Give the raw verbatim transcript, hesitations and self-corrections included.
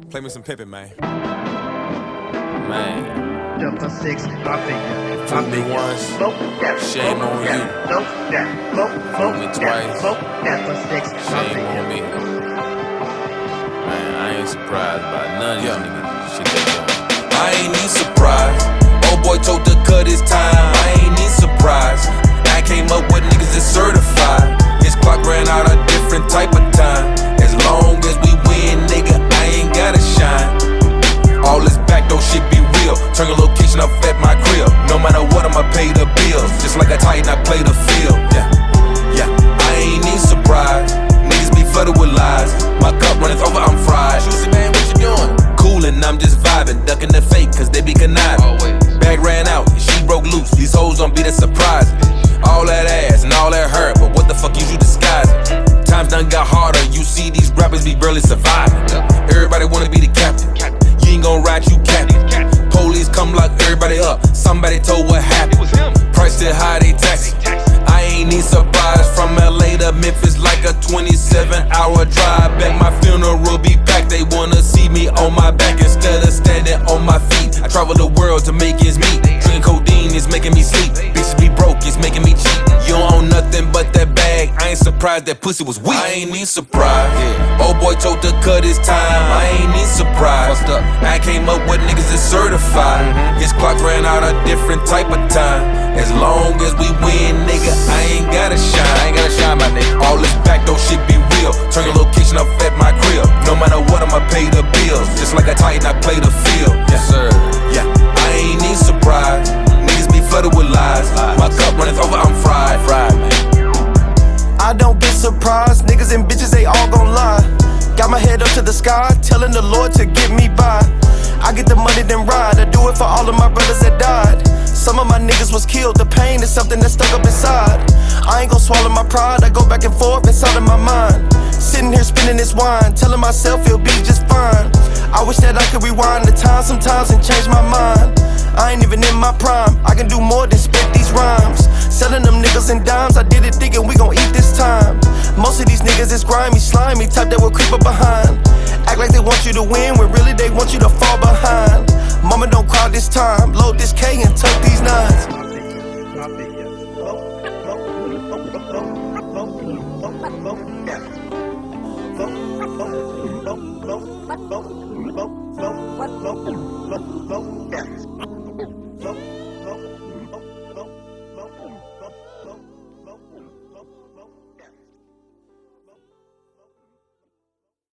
Play me some Pippin, man. Man. Double six, I Fool me once, shame on you. Fool me twice, shame on me. Man, I ain't surprised by none of these niggas. Shit they doing. I ain't need surprise. Old boy told to cut his time. I ain't need surprise. I came up with niggas that's certified. His clock ran out a different type of time. As long as we win, nigga, I ain't gotta shine. All this backdoor shit be real. Turn your location up at my crib. No matter what, I'ma pay the bills. Just like a Titan, I play the field. Yeah, yeah. I ain't need surprise. Niggas be flooded with lies. My cup runneth over, I'm fried. Juicy man, what you doing? Coolin', I'm just vibing, ducking the fake, cause they be conniving. Always. Bag ran out, and she broke loose. These hoes don't be that surprising. All that ass and all that hurt, but what the fuck is you disguising? Times done got harder. You see these rappers be barely surviving. Everybody wanna be the captain. You ain't gon' ride, you captain. Police come lock everybody up. Somebody told what happened. Price still high, they tax. I ain't need surprise. From L A to Memphis like a twenty-seven hour drive. Back my funeral be packed. They wanna see me on my back instead of standing on my feet. I travel the world to make ends meet. Drinking codeine is making me sleep. Bitches be broke, it's making me cheap. You don't own nothing but that bag. I ain't surprised that pussy was weak. I ain't need surprise. Yeah. Old boy told to cut his time. I ain't need surprise. I came up with niggas that's certified. Mm-hmm. His clock ran out a different type of time. As long as we win, nigga, I ain't gotta shine. I ain't gotta shine, my nigga. All this backdoor shit be real. Turn your location up at my crib. No matter what, I'ma pay the bills. Just like a Titan, I play the field. Yes, sir. Yeah, I ain't need surprise. Niggas be flooded with lies. My cup runneth over, I'm fried. Fried, man. I don't be surprised, niggas and bitches, they all gon' lie. Got my head up to the sky, telling the Lord to get me by. I get the money, then ride. I do it for all of my brothers that died. Some of my niggas was killed, the pain is something that's stuck up inside. I ain't gon' swallow my pride, I go back and forth inside of my mind. Sitting here spinning this wine, telling myself it'll be just fine. I wish that I could rewind the time sometimes and change my mind. I ain't even in my prime, I can do more than spit these rhymes. Selling them niggas and dimes, I did it thinking we gon' eat this time. Most of these niggas is grimy, slimy, type that will creep up behind. Act like they want you to win, when really they want you to fall behind. Mama don't cry this time, load this K and tuck these nines. Yeah.